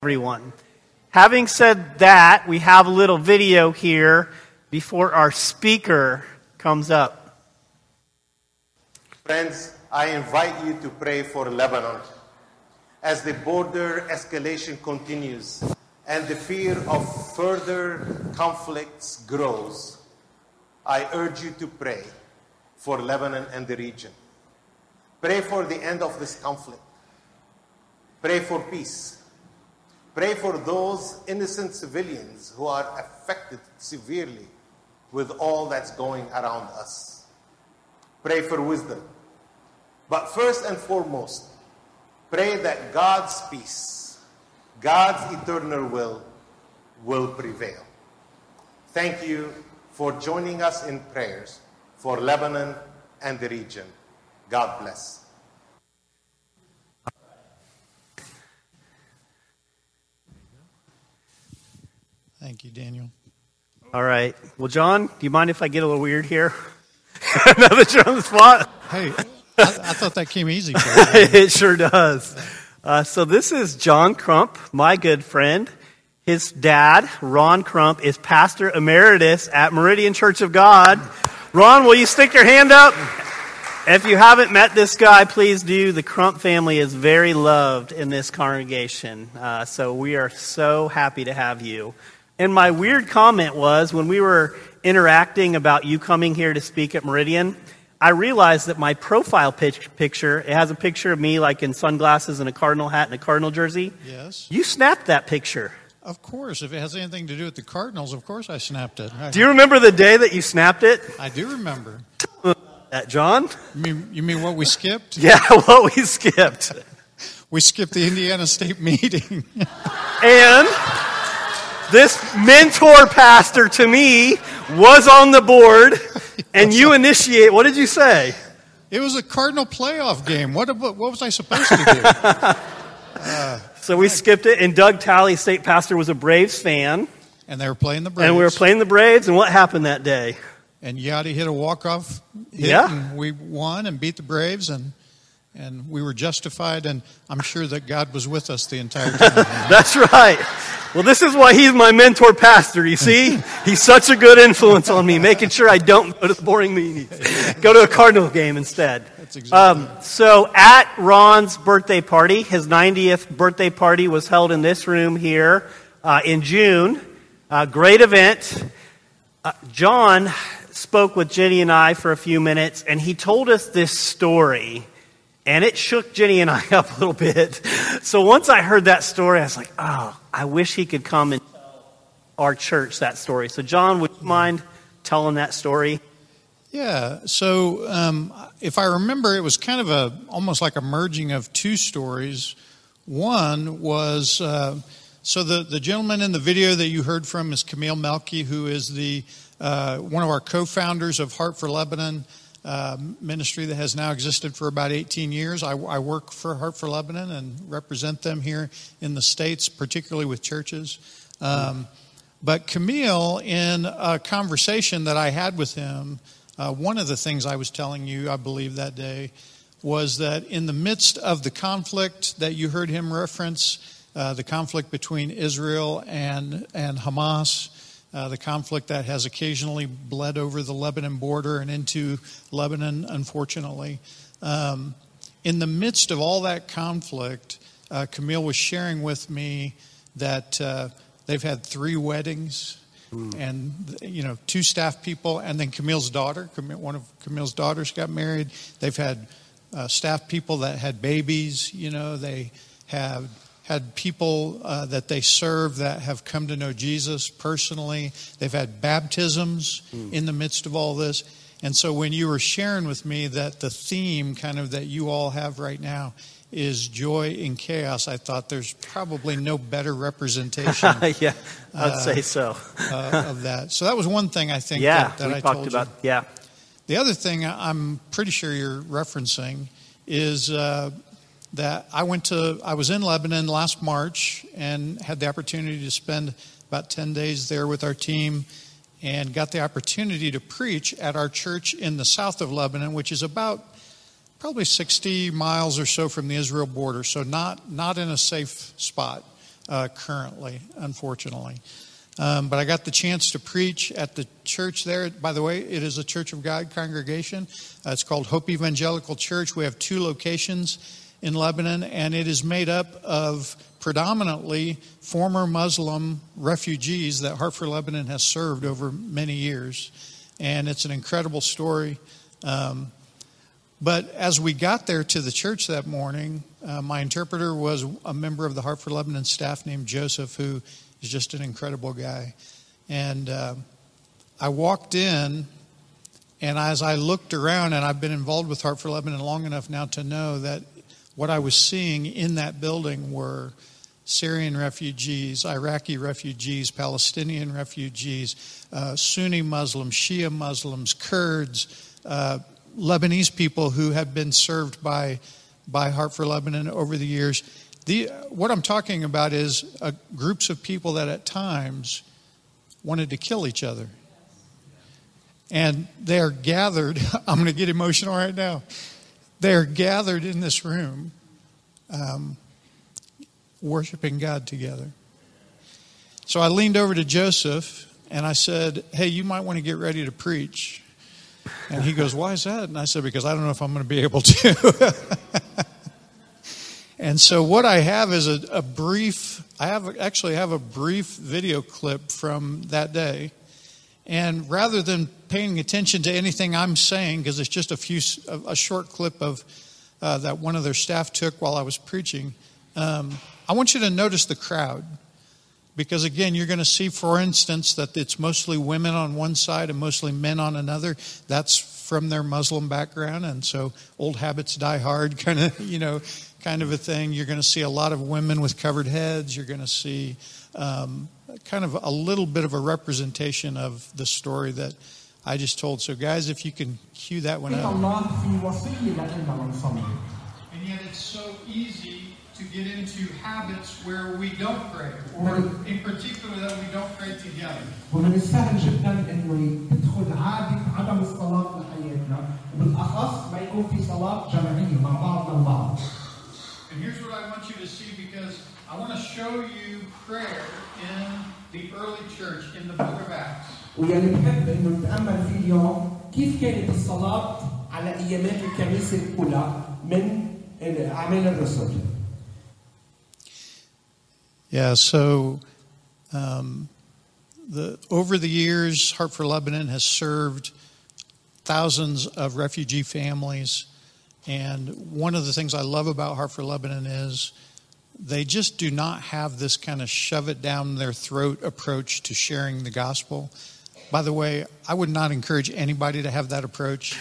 Everyone. Having said that, we have a little video here before our speaker comes up. Friends, I invite you to pray for Lebanon. As the border escalation continues and the fear of further conflicts grows, I urge you to pray for Lebanon and the region. Pray for the end of this conflict. Pray for peace. Pray for those innocent civilians who are affected severely with all that's going around us. Pray for wisdom. But first and foremost, pray that God's peace, God's eternal will prevail. Thank you for joining us in prayers for Lebanon and the region. God bless. Thank you, Daniel. All right. Well, John, do you mind if I get a little weird here? Now that you're on the spot. Hey, I thought that came easy for you. It sure does. So this is John Crump, my good friend. His dad, Ron Crump, is pastor emeritus at Meridian Church of God. Ron, will you stick your hand up? If you haven't met this guy, please do. The Crump family is very loved in this congregation. So we are so happy to have you. And my weird comment was, when we were interacting about you coming here to speak at Meridian, I realized that my profile picture, it has a picture of me like in sunglasses and a Cardinal hat and a Cardinal jersey. Yes. You snapped that picture. Of course. If it has anything to do with the Cardinals, of course I snapped it. Do you remember the day that you snapped it? I do remember. That, John? You mean what we skipped? Yeah, what we skipped. We skipped the Indiana State meeting. And this mentor pastor to me was on the board, and you initiate. What did you say? It was a Cardinal playoff game. What was I supposed to do? So we skipped it, and Doug Talley, state pastor, was a Braves fan. And they were playing the Braves. And we were playing the Braves, and what happened that day? And Yachty hit a walk-off hit, yeah. And we won and beat the Braves, and we were justified, and I'm sure that God was with us the entire time. That's right. Well, this is why he's my mentor pastor, you see? He's such a good influence on me, making sure I don't go to the boring meetings. Go to a Cardinal game instead. That's exactly right. So at Ron's birthday party, his 90th birthday party was held in this room here in June. Great event. John spoke with Jenny and I for a few minutes, and he told us this story. And it shook Jenny and I up a little bit. So once I heard that story, I was like, oh, I wish he could come and tell our church that story. So John, would you mind telling that story? Yeah. So if I remember, it was kind of almost like a merging of two stories. One was, so the gentleman in the video that you heard from is Camille Melky, who is one of our co-founders of Heart for Lebanon. Ministry that has now existed for about 18 years. I work for Heart for Lebanon and represent them here in the States, particularly with churches. But Camille, in a conversation that I had with him, one of the things I was telling you, I believe, that day, was that in the midst of the conflict that you heard him reference, the conflict between Israel and Hamas, the conflict that has occasionally bled over the Lebanon border and into Lebanon, unfortunately. In the midst of all that conflict, Camille was sharing with me that they've had 3 weddings and, 2 staff people, and then Camille's daughter. One of Camille's daughters got married. They've had staff people that had babies. They have had people that they serve that have come to know Jesus personally. They've had baptisms in the midst of all this. And so when you were sharing with me that the theme kind of that you all have right now is joy in chaos, I thought there's probably no better representation. Yeah, I'd say so. Of that. So that was one thing I think that I talked told about. you. Yeah. The other thing I'm pretty sure you're referencing is that I was in Lebanon last March and had the opportunity to spend about 10 days there with our team and got the opportunity to preach at our church in the south of Lebanon, which is about probably 60 miles or so from the Israel border, so not in a safe spot. currently, unfortunately. But I got the chance to preach at the church there. By the way, it is a Church of God congregation. It's called Hope Evangelical Church. We have 2 locations in Lebanon, and it is made up of predominantly former Muslim refugees that Heart for Lebanon has served over many years. And it's an incredible story. But as we got there to the church that morning, my interpreter was a member of the Heart for Lebanon staff named Joseph, who is just an incredible guy. And I walked in, and as I looked around, and I've been involved with Heart for Lebanon long enough now to know that what I was seeing in that building were Syrian refugees, Iraqi refugees, Palestinian refugees, Sunni Muslims, Shia Muslims, Kurds, Lebanese people who have been served by Heart for Lebanon over the years. What I'm talking about is groups of people that at times wanted to kill each other. And they're gathered, I'm going to get emotional right now. They're gathered in this room, worshiping God together. So I leaned over to Joseph and I said, hey, you might want to get ready to preach. And he goes, why is that? And I said, because I don't know if I'm going to be able to. And so what I have is a brief video clip from that day. And rather than paying attention to anything I'm saying, because it's just a short clip of that one of their staff took while I was preaching, I want you to notice the crowd. Because again, you're going to see, for instance, that it's mostly women on one side and mostly men on another. That's from their Muslim background, and so old habits die hard, kind of a thing. You're going to see a lot of women with covered heads. You're going to see kind of a little bit of a representation of the story that I just told. So guys, if you can cue that one up. And yet it's so easy to get into habits where we don't pray, or in particular that we don't pray together. ومن السهل جدا انه تدخل عادة عدم الصلاة بحياتنا، وبالاخص ما يكون في صلاة جماعية مع بعضنا البعض. And here's what I want you to see, because I want to show you prayer in the early church, in the book of Acts. ويعني بحب انه نتامل فيه اليوم كيف كانت الصلاة على ايامات الكنيسة الأولى من أعمال الرسل. Yeah, so over the years, Heart for Lebanon has served thousands of refugee families. And one of the things I love about Heart for Lebanon is they just do not have this kind of shove it down their throat approach to sharing the gospel. By the way, I would not encourage anybody to have that approach.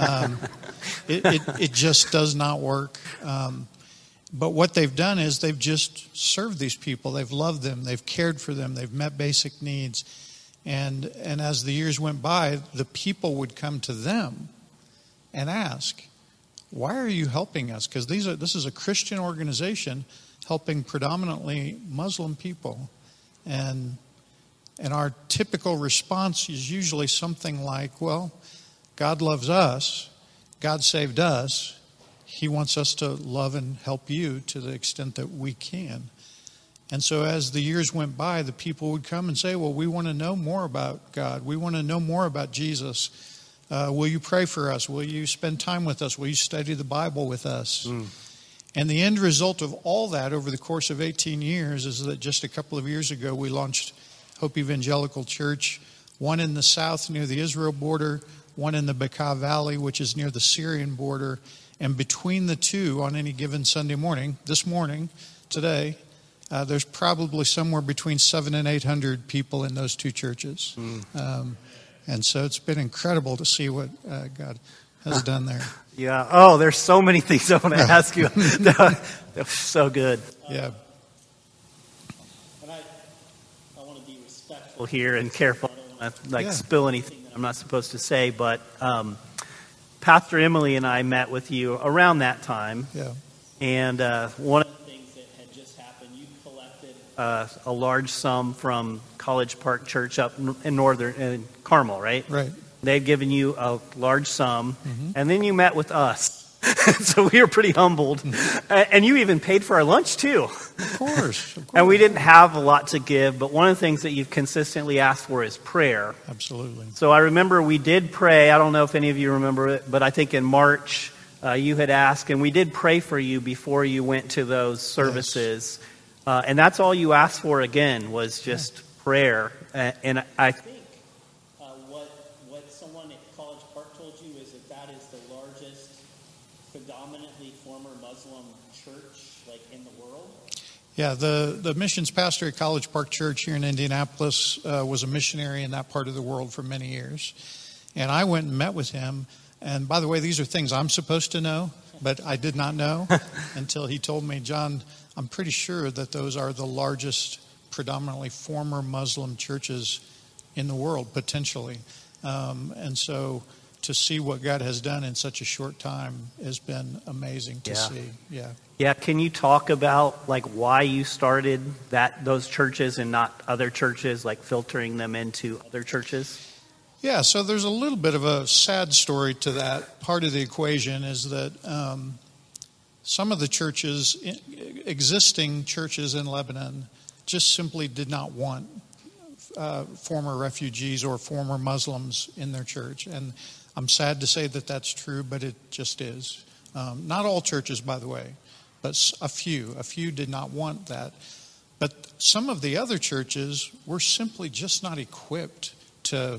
It just does not work. But what they've done is they've just served these people. They've loved them. They've cared for them. They've met basic needs. And as the years went by, the people would come to them and ask, why are you helping us? Because this is a Christian organization helping predominantly Muslim people. And our typical response is usually something like, well, God loves us. God saved us. He wants us to love and help you to the extent that we can. And so as the years went by, the people would come and say, well, we want to know more about God. We want to know more about Jesus. Will you pray for us? Will you spend time with us? Will you study the Bible with us? And the end result of all that over the course of 18 years is that just a couple of years ago, we launched Hope Evangelical Church, one in the south near the Israel border, one in the Bekaa Valley, which is near the Syrian border. And between the two, on any given Sunday morning, this morning, today, there's probably somewhere between 700 and 800 people in those two churches. And so it's been incredible to see what God has done there. Yeah. Oh, there's so many things I want to ask you. They're so good. Yeah. And I want to be respectful here and careful. I don't want to spill anything that I'm not supposed to say, but Pastor Emily and I met with you around that time. Yeah. And one of the things that had just happened, you collected a large sum from College Park Church up in Carmel, right? Right. They'd given you a large sum, and then you met with us. So we were pretty humbled. And you even paid for our lunch, too. Of course. And we didn't have a lot to give, but one of the things that you've consistently asked for is prayer. Absolutely. So I remember we did pray. I don't know if any of you remember it, but I think in March you had asked, and we did pray for you before you went to those services. Yes. And that's all you asked for again was just prayer. And I think what someone at College Park told you is that is the largest predominantly former Muslim church in the world. Yeah, the missions pastor at College Park Church here in Indianapolis was a missionary in that part of the world for many years. And I went and met with him. And by the way, these are things I'm supposed to know, but I did not know until he told me, John, I'm pretty sure that those are the largest predominantly former Muslim churches in the world, potentially. And so to see what God has done in such a short time has been amazing to see. Yeah. Can you talk about why you started those churches and not other churches, filtering them into other churches? Yeah, so there's a little bit of a sad story to that. Part of the equation is that some of the churches, existing churches in Lebanon, just simply did not want former refugees or former Muslims in their church. And I'm sad to say that that's true, but it just is. Not all churches, by the way, but a few. A few did not want that. But some of the other churches were simply just not equipped to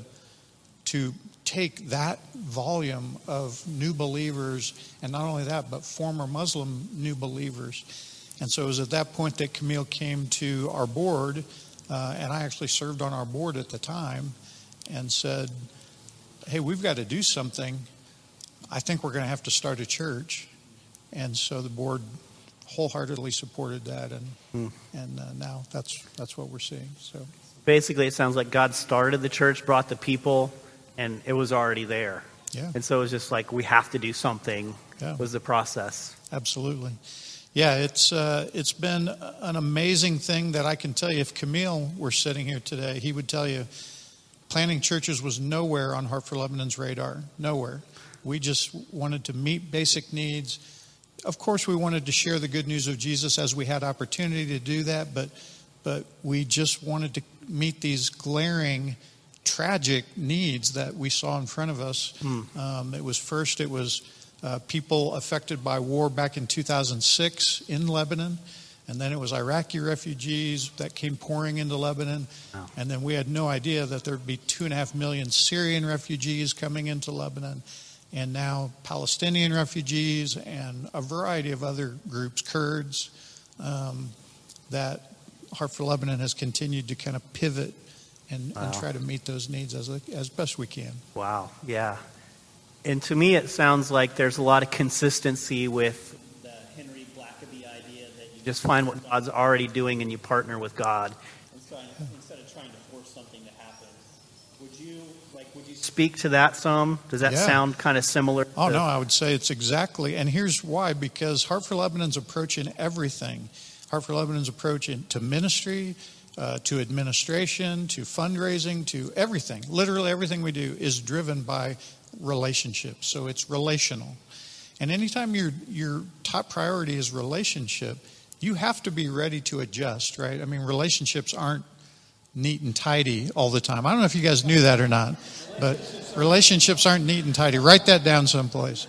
take that volume of new believers, and not only that, but former Muslim new believers. And so it was at that point that Camille came to our board, and I actually served on our board at the time, and said, hey, we've got to do something. I think we're going to have to start a church. And so the board wholeheartedly supported that, and now that's what we're seeing. So basically, it sounds like God started the church, brought the people, and it was already there. Yeah. And so it was just we have to do something. Was the process. Absolutely. Yeah, it's been an amazing thing that I can tell you. If Camille were sitting here today, he would tell you planting churches was nowhere on Heart for Lebanon's radar. Nowhere. We just wanted to meet basic needs. Of course, we wanted to share the good news of Jesus as we had opportunity to do that, but we just wanted to meet these glaring, tragic needs that we saw in front of us. It was people affected by war back in 2006 in Lebanon, and then it was Iraqi refugees that came pouring into Lebanon, and then we had no idea that there'd be 2.5 million Syrian refugees coming into Lebanon, and now Palestinian refugees and a variety of other groups, Kurds, that Heart for Lebanon has continued to kind of pivot and try to meet those needs as best we can. Wow, yeah. And to me, it sounds like there's a lot of consistency with the Henry Blackaby idea that you just find what God's already doing and you partner with God. Instead of trying to force something to happen. Would you speak to that some? Does that sound kind of similar? Oh, no, I would say it's exactly. And here's why. Because Heart for Lebanon's approach in everything, Heart for Lebanon's approach to ministry, to administration, to fundraising, to everything, literally everything we do is driven by relationships. So it's relational. And anytime your top priority is relationship, you have to be ready to adjust, right? I mean, relationships aren't neat and tidy all the time. I don't know if you guys knew that or not, but relationships aren't neat and tidy. Write that down someplace.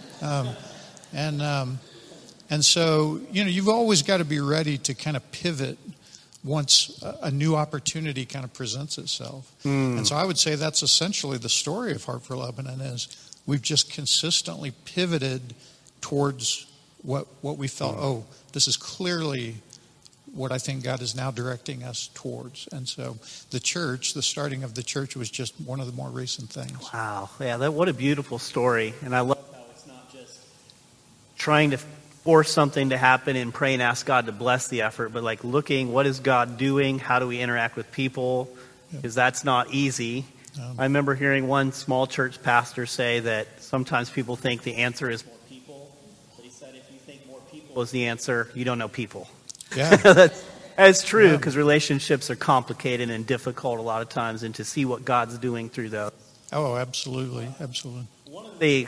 And so, you've always got to be ready to kind of pivot once a new opportunity kind of presents itself. And so I would say that's essentially the story of Heart for Lebanon is we've just consistently pivoted towards what we felt, this is clearly what I think God is now directing us towards. And so the starting of the church was just one of the more recent things. Wow. Yeah, what a beautiful story. And I love how it's not just trying to force something to happen and pray and ask God to bless the effort, but looking, what is God doing? How do we interact with people? Because that's not easy. I remember hearing one small church pastor say that sometimes people think the answer is more people. But he said, if you think more people is the answer, you don't know people. Yeah. That's true, because relationships are complicated and difficult a lot of times, and to see what God's doing through those. Oh, absolutely. Absolutely. One of the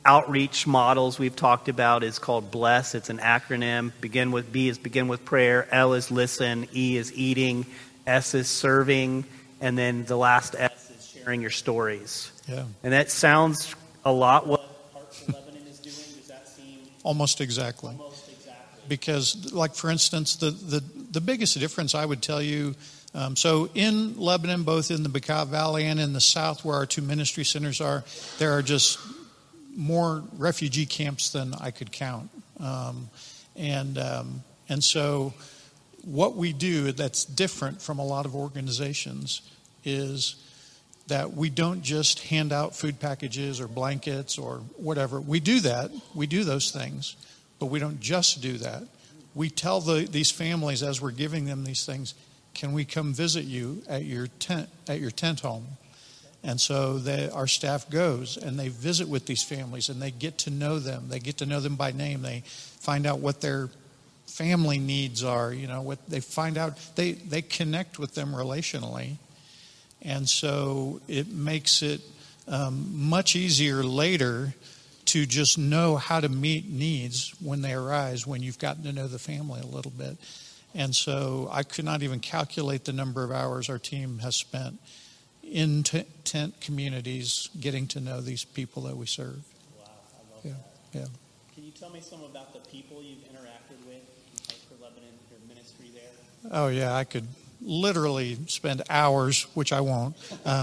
outreach models we've talked about is called BLESS. It's an acronym. B is begin with prayer. L is listen. E is eating. S is serving. And then the last S is sharing your stories. Yeah. And that sounds a lot what Hearts for Lebanon is doing. Does that seem? Almost exactly. Because, like, for instance, the biggest difference I would tell you, so in Lebanon, both in the Bekaa Valley and in the south where our two ministry centers are, there are just more refugee camps than I could count. And so what we do that's different from a lot of organizations is that we don't just hand out food packages or blankets or whatever. We do that. We do those things. But we don't just do that. We tell these families as we're giving them these things, can we come visit you at your tent home? And so our staff goes and they visit with these families and they get to know them. They get to know them by name. They find out what their family needs are. What they find out. They connect with them relationally. And so it makes it much easier later to just know how to meet needs when they arise, when you've gotten to know the family a little bit. And so I could not even calculate the number of hours our team has spent in tent communities getting to know these people that we serve. Wow, I love that. Yeah. Can you tell me some about the people you've interacted with in Hearts for Lebanon, your ministry there? Oh, yeah, I could literally spend hours, which I won't.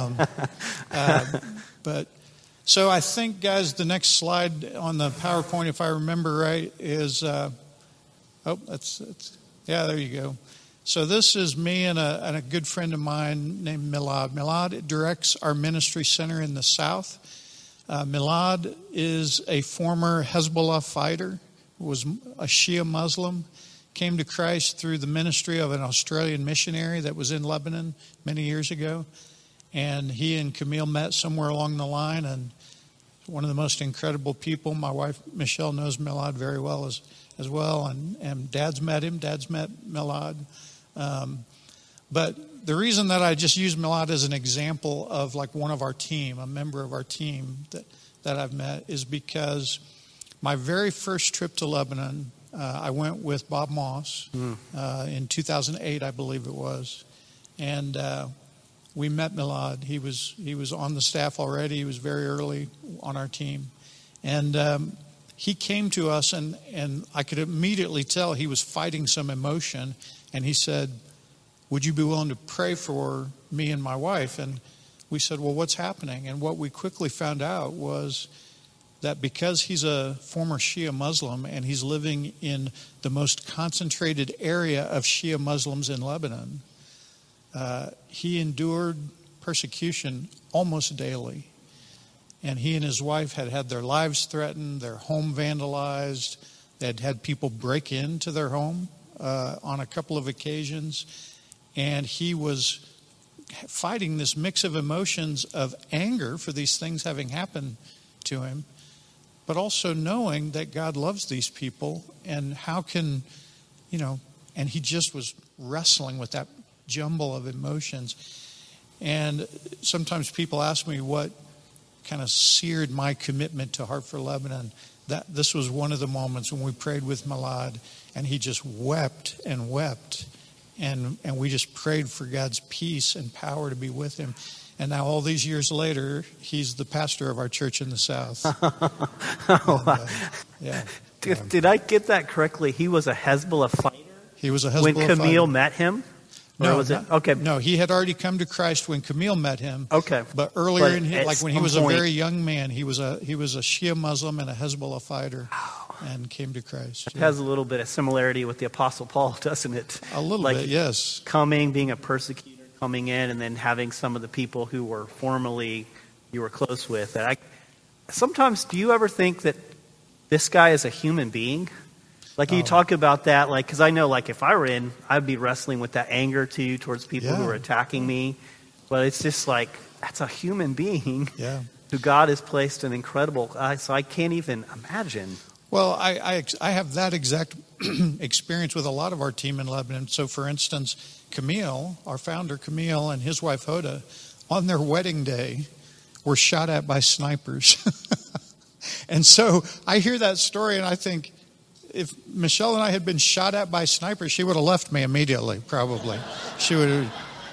But so I think, guys, the next slide on the PowerPoint, if I remember right, is there you go. So this is me and a good friend of mine named Milad. Milad directs our ministry center in the south. Milad is a former Hezbollah fighter, was a Shia Muslim, came to Christ through the ministry of an Australian missionary that was in Lebanon many years ago. And he and Camille met somewhere along the line, and one of the most incredible people. My wife, Michelle, knows Milad very well as well, and Dad's met him. Dad's met Milad. But the reason that I just use Milad as an example of like one of our team, a member of our team that I've met, is because my very first trip to Lebanon, I went with Bob Moss in 2008, I believe it was, and we met Milad. He was on the staff already. He was very early on our team, and he came to us, and I could immediately tell he was fighting some emotion. And he said, "Would you be willing to pray for me and my wife?" And we said, "Well, what's happening?" And what we quickly found out was that because he's a former Shia Muslim and he's living in the most concentrated area of Shia Muslims in Lebanon, he endured persecution almost daily. And he and his wife had their lives threatened, their home vandalized. They had had people break into their home on a couple of occasions. And he was fighting this mix of emotions of anger for these things having happened to him, but also knowing that God loves these people, and how can, and he just was wrestling with that jumble of emotions. And sometimes people ask me what kind of seared my commitment to Heart for Lebanon. That this was one of the moments when we prayed with Milad, and he just wept and wept, and we just prayed for God's peace and power to be with him. And now all these years later, he's the pastor of our church in the South. Did I get that correctly? He was a Hezbollah fighter? He was a Hezbollah fighter. When Camille met him? No, he had already come to Christ when Camille met him. Okay. But earlier, when he was a very young man, he was a Shia Muslim and a Hezbollah fighter, and came to Christ. It has a little bit of similarity with the Apostle Paul, doesn't it? A little bit, yes. Being a persecutor, coming in, and then having some of the people who were formerly you were close with. Sometimes, do you ever think that this guy is a human being? Like you talk about that, because I know, if I were in, I'd be wrestling with that anger too towards people who are attacking me. But it's just that's a human being who God has placed an incredible. So I can't even imagine. Well, I have that exact experience with a lot of our team in Lebanon. So, for instance, Camille, our founder Camille, and his wife Hoda, on their wedding day, were shot at by snipers. And so I hear that story and I think, if Michelle and I had been shot at by snipers, she would have left me immediately, probably. She would have,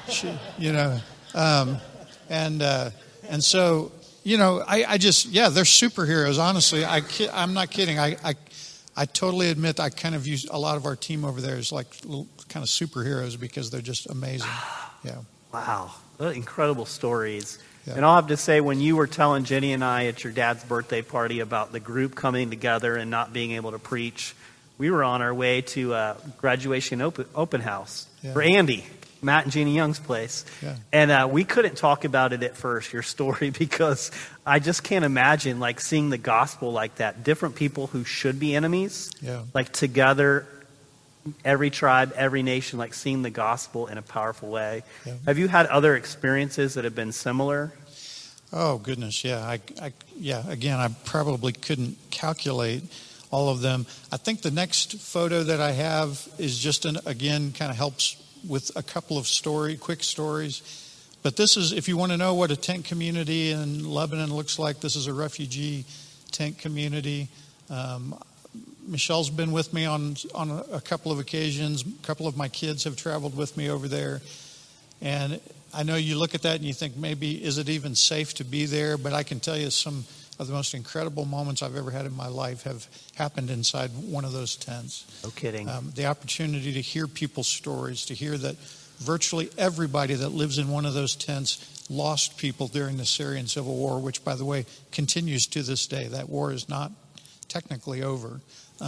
and so, I just, they're superheroes, honestly. I'm not kidding. I totally admit I kind of use a lot of our team over there as like little kind of superheroes because they're just amazing. Yeah. Wow. What incredible stories. Yeah. And I'll have to say, when you were telling Jenny and I at your dad's birthday party about the group coming together and not being able to preach, we were on our way to a graduation open house for Andy, Matt and Jeannie Young's place. Yeah. And we couldn't talk about it at first, your story, because I just can't imagine like seeing the gospel like that. Different people who should be enemies, like together, every tribe, every nation, like seeing the gospel in a powerful way. Yeah. Have you had other experiences that have been similar? Oh, goodness, yeah. Again, I probably couldn't calculate all of them. I think the next photo that I have is just, again, kind of helps with a couple of quick stories. But this is, if you want to know what a tent community in Lebanon looks like, this is a refugee tent community. Michelle's been with me on a couple of occasions. A couple of my kids have traveled with me over there. And I know you look at that and you think, maybe, is it even safe to be there? But I can tell you some of the most incredible moments I've ever had in my life have happened inside one of those tents. No kidding. The opportunity to hear people's stories, to hear that virtually everybody that lives in one of those tents lost people during the Syrian civil war, which, by the way, continues to this day. That war is not technically over.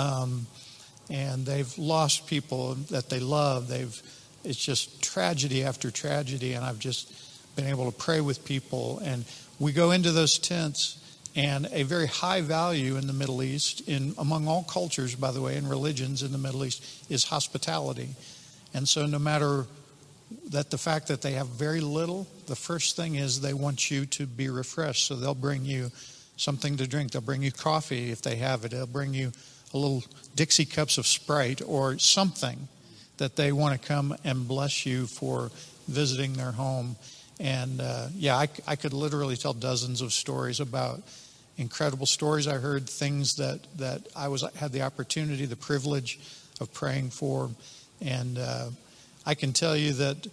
And they've lost people that they love. It's just tragedy after tragedy, and I've just been able to pray with people. And we go into those tents, and a very high value in the Middle East, among all cultures, by the way, and religions in the Middle East, is hospitality. And so no matter that, the fact that they have very little, the first thing is they want you to be refreshed. So they'll bring you something to drink. They'll bring you coffee if they have it. They'll bring you a little Dixie cups of Sprite or something that they want to come and bless you for visiting their home. And I could literally tell dozens of stories about incredible stories I heard, things that I had the opportunity, the privilege of praying for. And I can tell you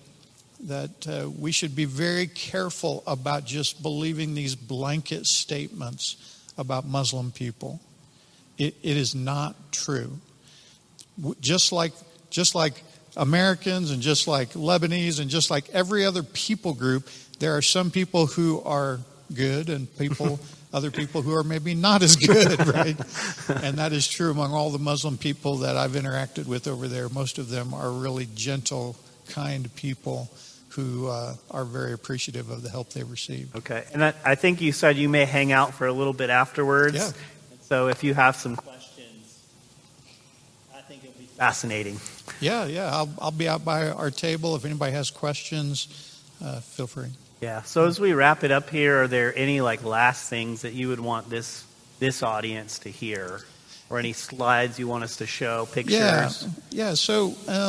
that we should be very careful about just believing these blanket statements about Muslim people. It is not true. Just like Americans and just like Lebanese and just like every other people group, there are some people who are good and other people who are maybe not as good, right? And that is true among all the Muslim people that I've interacted with over there. Most of them are really gentle, kind people who are very appreciative of the help they receive. Okay. And I think you said you may hang out for a little bit afterwards. Yeah. So if you have some questions, I think it'll be fascinating. Yeah. I'll be out by our table. If anybody has questions, feel free. Yeah. So as we wrap it up here, are there any last things that you would want this audience to hear, or any slides you want us to show, pictures? Yeah. So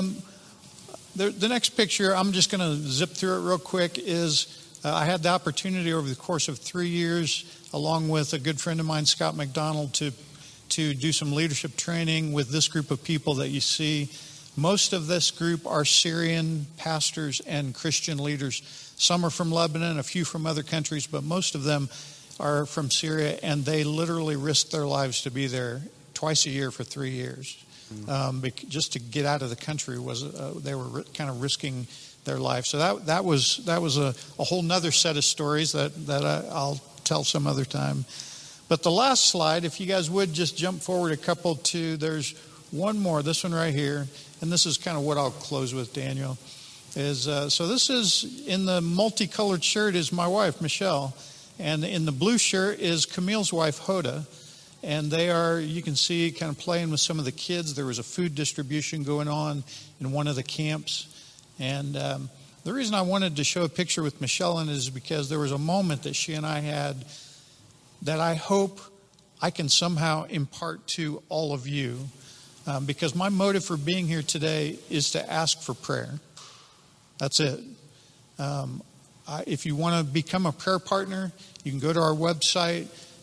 the next picture, I'm just going to zip through it real quick, is I had the opportunity over the course of 3 years, along with a good friend of mine, Scott McDonald, to do some leadership training with this group of people that you see. Most of this group are Syrian pastors and Christian leaders. Some are from Lebanon, a few from other countries, but most of them are from Syria, and they literally risked their lives to be there twice a year for 3 years. Just to get out of the country they were kind of risking their life. So that was a whole nother set of stories that I'll tell some other time. But the last slide, if you guys would just jump forward a couple to, there's one more, this one right here, and this is kind of what I'll close with, Daniel. So this is, in the multicolored shirt is my wife, Michelle, and in the blue shirt is Camille's wife, Hoda. And they are, you can see, kind of playing with some of the kids. There was a food distribution going on in one of the camps. And the reason I wanted to show a picture with Michelle in it is because there was a moment that she and I had that I hope I can somehow impart to all of you. Because my motive for being here today is to ask for prayer. That's it. If you want to become a prayer partner, you can go to our website.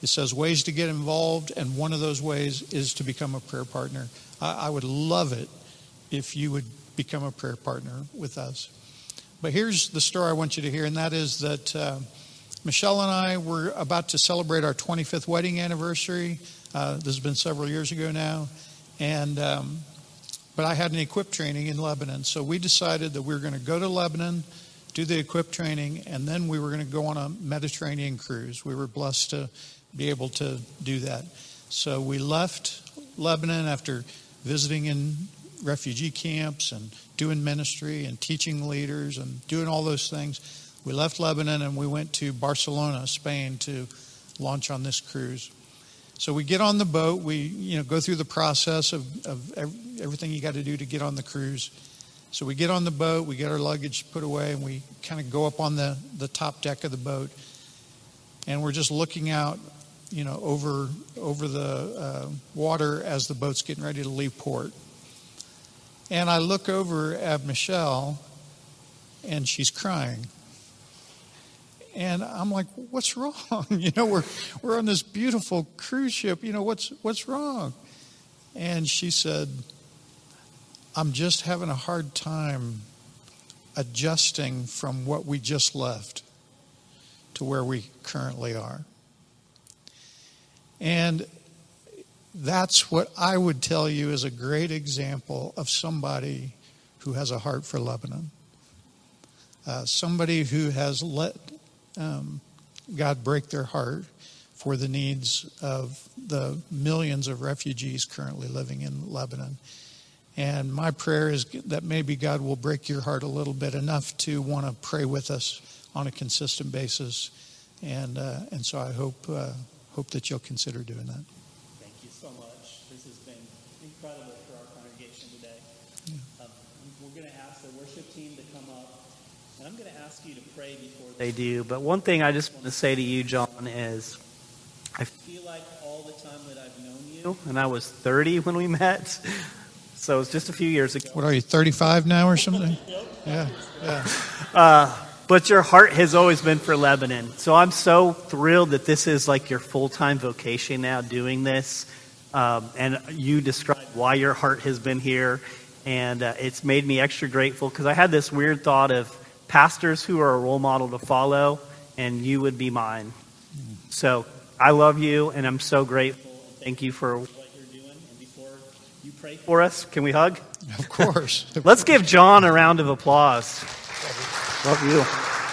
It says ways to get involved, and one of those ways is to become a prayer partner. I would love it if you would become a prayer partner with us. But here's the story I want you to hear, and that is that Michelle and I were about to celebrate our 25th wedding anniversary. This has been several years ago now. And but I had an equip training in Lebanon. So we decided that we were going to go to Lebanon, do the equip training, and then we were going to go on a Mediterranean cruise. We were blessed to be able to do that. So we left Lebanon after visiting in refugee camps and doing ministry and teaching leaders and doing all those things. We left Lebanon and we went to Barcelona, Spain, to launch on this cruise. So we get on the boat. We go through the process of everything you got to do to get on the cruise. So we get on the boat, we get our luggage put away, and we kind of go up on the top deck of the boat. And we're just looking out, over the water as the boat's getting ready to leave port. And I look over at Michelle, and she's crying. And I'm like, what's wrong? We're on this beautiful cruise ship. What's wrong? And she said, I'm just having a hard time adjusting from what we just left to where we currently are. And that's what I would tell you is a great example of somebody who has a heart for Lebanon. Somebody who has let God break their heart for the needs of the millions of refugees currently living in Lebanon. And my prayer is that maybe God will break your heart a little bit, enough to want to pray with us on a consistent basis. And so I hope that you'll consider doing that. Thank you so much. This has been incredible for our congregation today. Yeah. We're going to ask the worship team to come up, and I'm going to ask you to pray before they do. But one thing I just want to say to you, John, is I feel like all the time that I've known you, and I was 30 when we met, so it's just a few years ago. What are you, 35 now or something? Yep. Yeah. But your heart has always been for Lebanon. So I'm so thrilled that this is like your full-time vocation now, doing this. And you described why your heart has been here. And it's made me extra grateful, because I had this weird thought of pastors who are a role model to follow, and you would be mine. So I love you, and I'm so grateful. Thank you for what you're doing. And before you pray for us, can we hug? Of course. Let's give John a round of applause. Love you.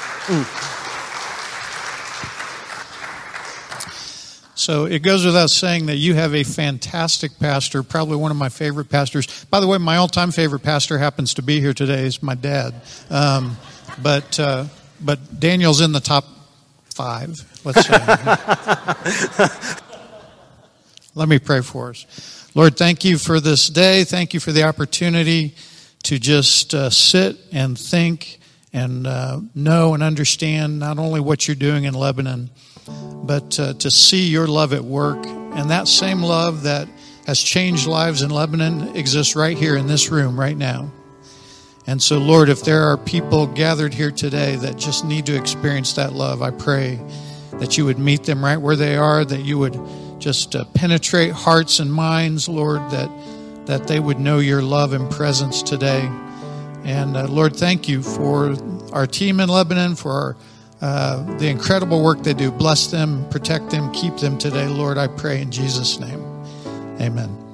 So it goes without saying that you have a fantastic pastor, probably one of my favorite pastors. By the way, my all-time favorite pastor happens to be here today. Is my dad. But Daniel's in the top 5, let's say. Let me pray for us. Lord, thank you for this day. Thank you for the opportunity to just sit and think and know and understand not only what you're doing in Lebanon, but to see your love at work. And that same love that has changed lives in Lebanon exists right here in this room right now. And so, Lord, if there are people gathered here today that just need to experience that love, I pray that you would meet them right where they are, that you would just penetrate hearts and minds, Lord, that they would know your love and presence today. And Lord, thank you for our team in Lebanon, for the incredible work they do. Bless them, protect them, keep them today. Lord, I pray in Jesus' name. Amen.